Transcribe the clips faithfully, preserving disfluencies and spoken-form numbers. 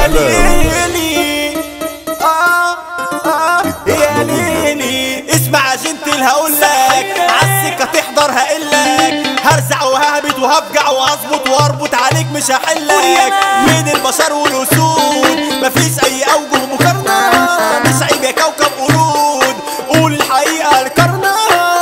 ليلي اه اه يا ليلي اسمع جنتل هقولك عالسكة تحضر هقلك هرزع وههبط وهفجع وهظبط واربط عليك مش هحلك من البشر والاسود مفيش اي اوجه مقارنة مش عيب يا كوكب قرود قول الحقيقة القرنة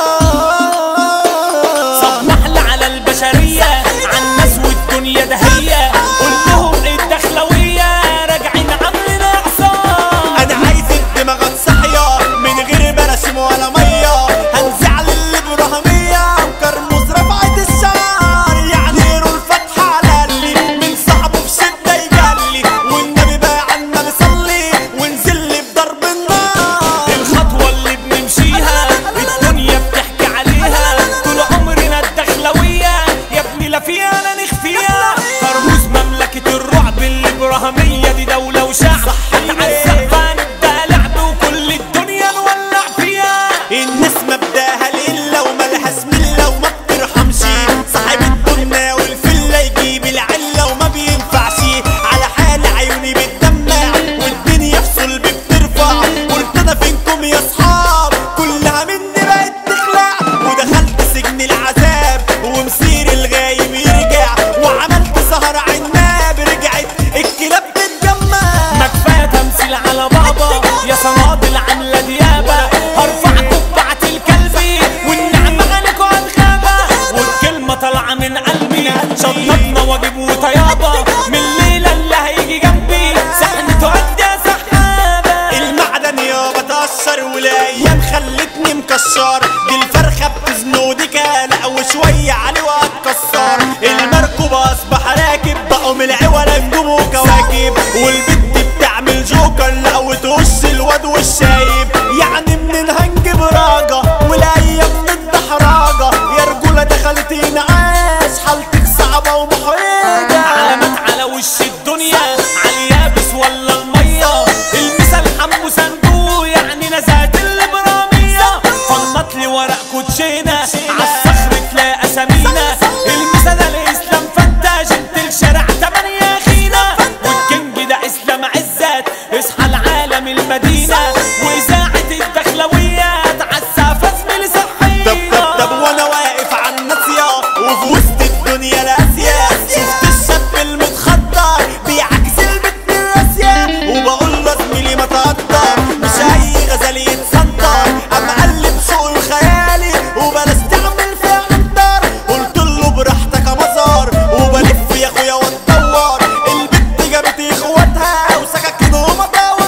صبح على البشرية عالناس والدنيا دهية قول لهم الدخلوية راجعين عاملين اعصار انا عايز دماغك صاحية من غير براشيم ولا مية هنزعل الابراهيمية وكرموز رفعت الشعر يعني رو الفتحة على اللي من صعبه في شدة يجلي والنبي بقى عنا نصلي ونزل لي بضرب النار الخطوة اللي بنمشيها الدنيا بتحكي عليها طول عمرنا الدخلوية يا ابني لا فيها لا نخفيها كرموز مملكة الرعب الابراهيمية دي دولة وشعب هتعزق فنبدأ لعب وكل الدنيا نولع فيها الناس مبداها ليلة ومالها سملة وما بترحمش صاحب البنة والفلة يجيب العلة وما بينفعش على حال عيوني بتدمع والدنيا في صلبي بترفع قلت انا فينكم يا اصحاب كلها مني بقت تخلع ودخلت سجن العذاب ومسير الغايب يرجع وعملت سهر عناب رجعت الكلاب تتجمع ما كفاية تمثيل على بابا يا صنادل عاملة ديابة هرفع قبعة الكلبي والنعمة عليكوا هتغابة والكلمة طالعة من قلبي شططنا واجب وطيابة من الليلة اللي هيجي جنبي سحنته قد يا سحابة المعدن يابا تقشر والايام خلتني مكشر دي الفرخه بتزنودي كالق وشويه عليه وهتكسر المركب اصبح راكب بقوا من العوالة نجوم وكواكب والبت بتعمل جوكر لا وتوش الواد والشايب يعني منين هنجيب راجة والايام متدحراجة يا رجولة دخلت ينعاش حالتك صعبة ومحرجة علامات على وش الدنيا عاليابس ولا المية المثل حمو صندوق يعني نزهت الابرامية فنط لي ورق كوتشينة عالصخر تلاقي اسامينا المثل الاسلام فتاش انت الشارع تمانية خينا والكينج ده اسلام عزت اصحى العالم المدينة واذاعة الدخلويات عالسافة زميلي طب صحية طب طب وانا واقف على الناصية وفي وسط الدنيا القاسية شفت الشاب المتخدر بيعكس البت الراسية وبقول له زميلي ما تقدر مش اي غزال يتصدر اما اقلب سوق خيالي وبلاش تعمل فيها قدر قلت له براحتك يا مزار وبلف يا اخويا واتدور البت جابت اخواتها وسكاكينهم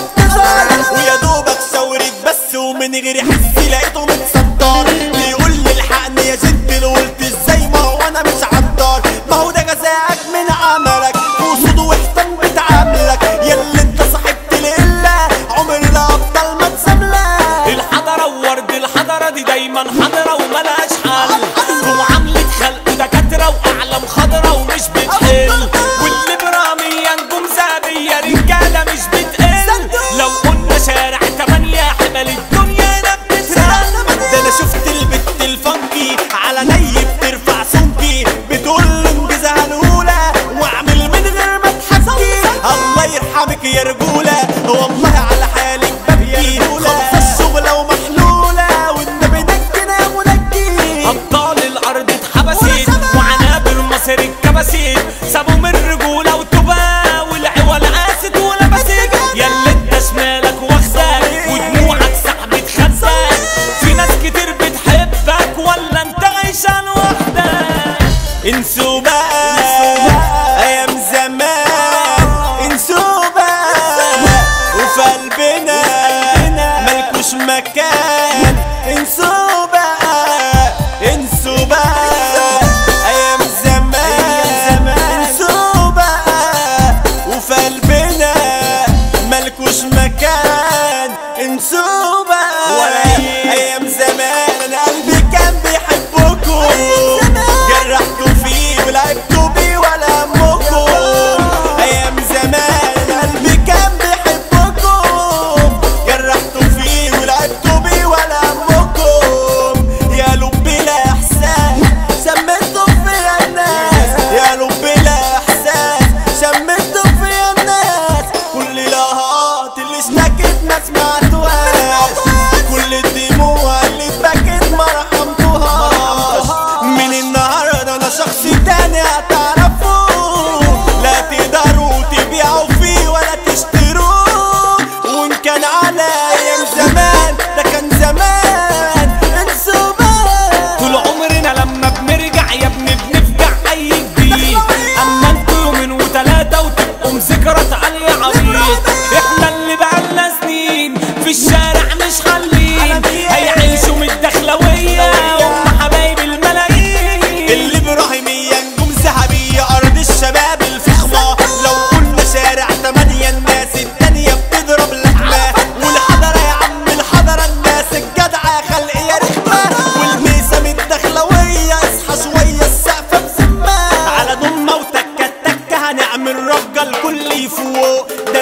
وانتظار ويا دوبك شاورت بس ومن غير حس لقيته متصدر بيقول لي الحقني يا جدل قلت ازاي ما هو انا مش عطار ما هو ده جزاك من عملك وصود وحيطان بتعاملك يا اللي انت صاحبت القله عمري لا افضل ما اتساملك الحضرة وورد الحضرة دي دايما حضرة وملهاش حل ومعاملة خلق دكاترة وأعلام خضرة ومش بتحل والإبرامية نجوم ذهبية رجالة مش بتقل لو قلنا شارع تمانية حمل الدنيا هنا بتترل ده انا شفت البت الفانكي على ني بترفع سمكي بتقول لي انجزها الاولى واعمل من غير ما تحكي الله يرحمك يا رجوله والله على حالك ببكي خلص الشغله ومحلوله والنبي نجينا يا منجي أبطال الأرض اتحبست وعنابر مصر اتكبست سابوا من رجولة وتبا والعوال قاست ولبست يا اللي انت شمالك واخدك ودموعك سحبت خدك في ناس كتير بتحبك ولا انت عايشة لوحدك انسوا بقى ايام زمان انسوا بقى وفي قلبنا ملكوش مكان انسوا بقى انسوا بقى ايام زمان انسوا بقى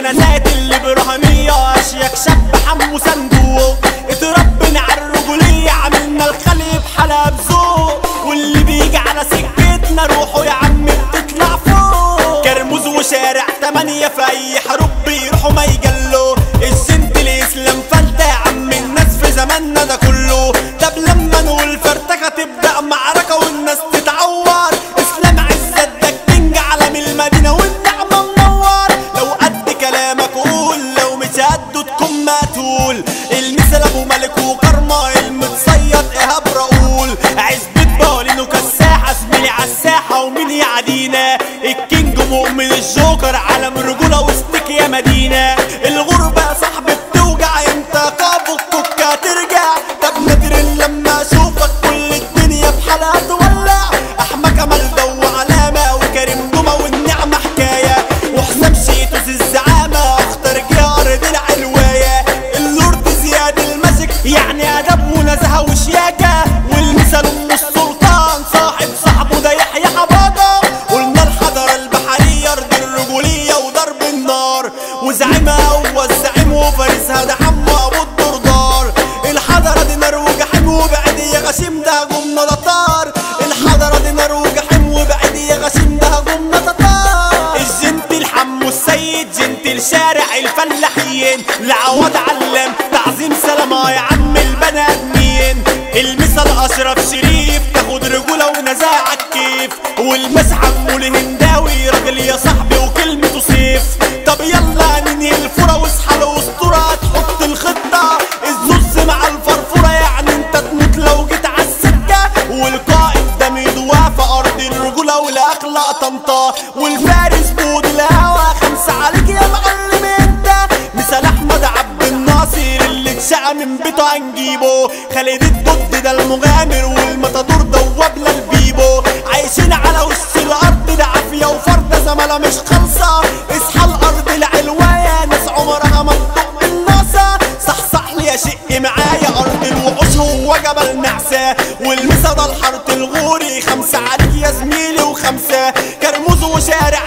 نزات الابراهيمية اشيك شاب حمو صندوق اتربنا على الرجولية عملنا الخلي بحلب ذوق واللي بيجي على سكتنا روحوا يا عم بتطلع فوق كرموز وشارع تمانية في اي حروب بيروحوا ما يجلوا الجنت الاسلام فلتة يا عم الناس في زماننا ده كله طب لما نقول فرتكة تبدأ معركة والناس تتعور اسلام عزت ده الكينج علم المدينة والنعمة منور لو قد كلامك قول لو مش قده تكون مقتول المثل ابو ملك وكرمة المتصيد ايهاب راؤول عزبة بالينو كساحة زميلي عالساحة ومين يعدينا الكينج مؤمن الجوكر علم رجولة وسطك يا مدينة الغربة يا صاحبي بتوجع امتى قابك كوكا ترجع طب نادر لما اشوفك كل الدنيا بحالها تولع احمد كمال دو علامة وكريم جمعة والنعمة حكاية وحسام شيتوس الزعامة اختار جار دلع الواية اللورد زياد الماجيك يعني ادب ونزهة وشياكة والمثل ام السلطان صاحب صاحبه ده يحيى حباضة قلنا الحضارة البحرية ارض الرجولية وضرب النار وزعيمها هو الزعيم وفارسها ده حمو ابو الدردار الحضارة دي نار وجحيم وبعد يا غشيم ده هجومنا لطار الحضارة دي نار وجحيم وبعد يا غشيم ده هجومنا لطار الجنت الحمو السيد جنت الشارع الفلاحين لعوض علم تعظيم سلامة يا عم البني ادمين المثل اشرف شريف تاخد رجولة ونزاعة كيف والمسحة مولي هنداوي راجل يا صاحبي وكلمته سيف طب يلا ننهي الفرة واصحى الاسطورة هتحط الخطة الزوز مع الفرفورة يعني انت تموت لو جيت عالسكة والقائد ده ميدواه في ارض الرجولة والاخلاق طنطا والفارس بود الهوا خمسة عليك يا معلم انت مثال احمد عبد الناصر اللي اتشقى من بيته هنجيبه خالد الضد ده المغامر والمتادور دوابنا البيبو عايشين على وش الارض ده عافية وفرده زمالة مش خالصة اصحى الارض العلواية ناس عمرها ما تطق الناسة صحصح لي يا شق معايا ارض الوحوش هو جبل نعسة والمسا ده الحارة الغوري خمسة عليك يا زميلي وخمسة كرموز وشارع